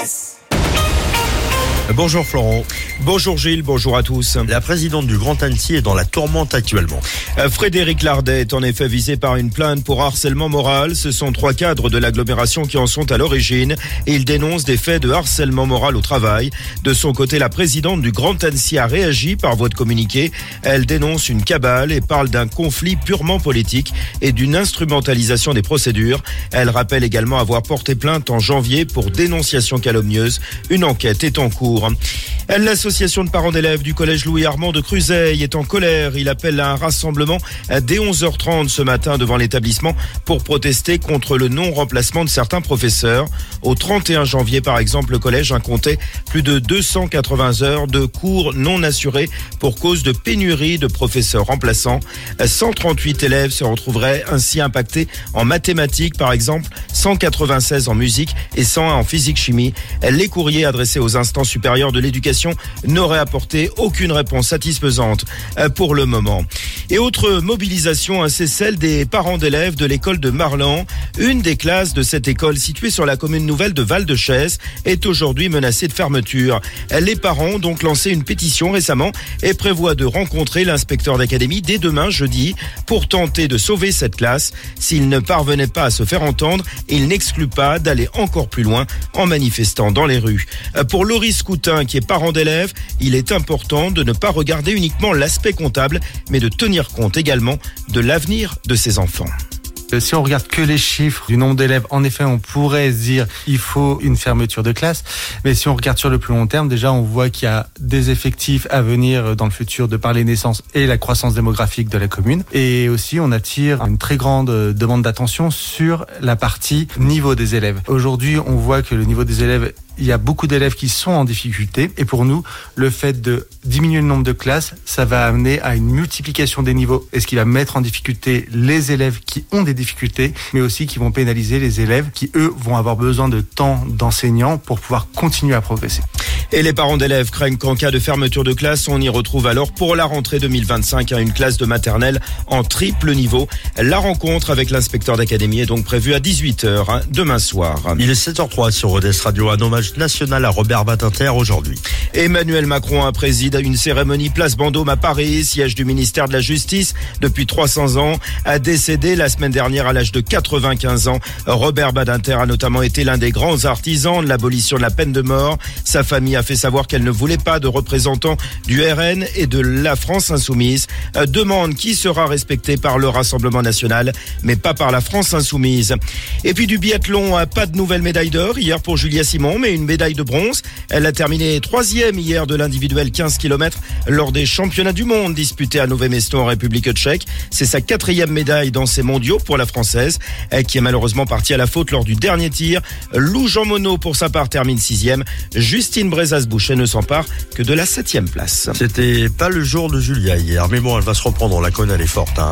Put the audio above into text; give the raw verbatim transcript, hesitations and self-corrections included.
S. Bonjour Florent. Bonjour Gilles, bonjour à tous. La présidente du Grand Annecy est dans la tourmente actuellement. Frédéric Lardet est en effet visé par une plainte pour harcèlement moral. Ce sont trois cadres de l'agglomération qui en sont à l'origine. Il dénonce des faits de harcèlement moral au travail. De son côté, la présidente du Grand Annecy a réagi par voie de communiqué. Elle dénonce une cabale et parle d'un conflit purement politique et d'une instrumentalisation des procédures. Elle rappelle également avoir porté plainte en janvier pour dénonciation calomnieuse. Une enquête est en cours. L'association de parents d'élèves du collège Louis-Armand de Cruzeil est en colère. Il appelle à un rassemblement dès onze heures trente ce matin devant l'établissement pour protester contre le non-remplacement de certains professeurs. Au trente et un janvier, par exemple, le collège comptait plus de deux cent quatre-vingts heures de cours non assurés pour cause de pénurie de professeurs remplaçants. cent trente-huit élèves se retrouveraient ainsi impactés en mathématiques, par exemple, cent quatre-vingt-seize en musique et cent un en physique-chimie. Les courriers adressés aux instances supérieures de l'éducation n'aurait apporté aucune réponse satisfaisante pour le moment. Et autre mobilisation, c'est celle des parents d'élèves de l'école de Marlan. Une des classes de cette école située sur la commune nouvelle de Val-de-Chaise est aujourd'hui menacée de fermeture. Les parents ont donc lancé une pétition récemment et prévoient de rencontrer l'inspecteur d'académie dès demain jeudi pour tenter de sauver cette classe. S'il ne parvenait pas à se faire entendre, il n'exclut pas d'aller encore plus loin en manifestant dans les rues. Pour Loris Coutin, qui est parent d'élèves, il est important de ne pas regarder uniquement l'aspect comptable, mais de tenir compte également de l'avenir de ses enfants. Si on regarde que les chiffres du nombre d'élèves, en effet, on pourrait se dire il faut une fermeture de classe. Mais si on regarde sur le plus long terme, déjà, on voit qu'il y a des effectifs à venir dans le futur de par les naissances et la croissance démographique de la commune. Et aussi, on attire une très grande demande d'attention sur la partie niveau des élèves. Aujourd'hui, on voit que le niveau des élèves, il y a beaucoup d'élèves qui sont en difficulté. Et pour nous, le fait de diminuer le nombre de classes, ça va amener à une multiplication des niveaux. Et ce qui va mettre en difficulté les élèves qui ont des difficultés, mais aussi qui vont pénaliser les élèves qui, eux, vont avoir besoin de temps d'enseignants pour pouvoir continuer à progresser. Et les parents d'élèves craignent qu'en cas de fermeture de classe, on y retrouve alors pour la rentrée deux mille vingt-cinq une classe de maternelle en triple niveau. La rencontre avec l'inspecteur d'académie est donc prévue à dix-huit heures demain soir. Il est sept heures zéro trois sur Rodez Radio, un hommage national à Robert Badinter aujourd'hui. Emmanuel Macron préside une cérémonie place Vendôme à Paris, siège du ministère de la Justice depuis trois cents ans, a décédé la semaine dernière à l'âge de quatre-vingt-quinze ans. Robert Badinter a notamment été l'un des grands artisans de l'abolition de la peine de mort. Sa famille a fait savoir qu'elle ne voulait pas de représentants du R N et de la France Insoumise. Demande qui sera respectée par le Rassemblement National, mais pas par la France Insoumise. Et puis du biathlon, pas de nouvelle médaille d'or hier pour Julia Simon, mais une médaille de bronze. Elle a terminé troisième hier de l'individuel quinze kilomètres lors des championnats du monde disputés à Nové Mesto en République tchèque. C'est sa quatrième médaille dans ces mondiaux pour la Française, qui est malheureusement partie à la faute lors du dernier tir. Lou Jean Monod, pour sa part, termine sixième. Justine Brezas-Boucher ne s'empare que de la septième place. C'était pas le jour de Julia hier, mais bon, elle va se reprendre, on la connaît, elle est forte, hein.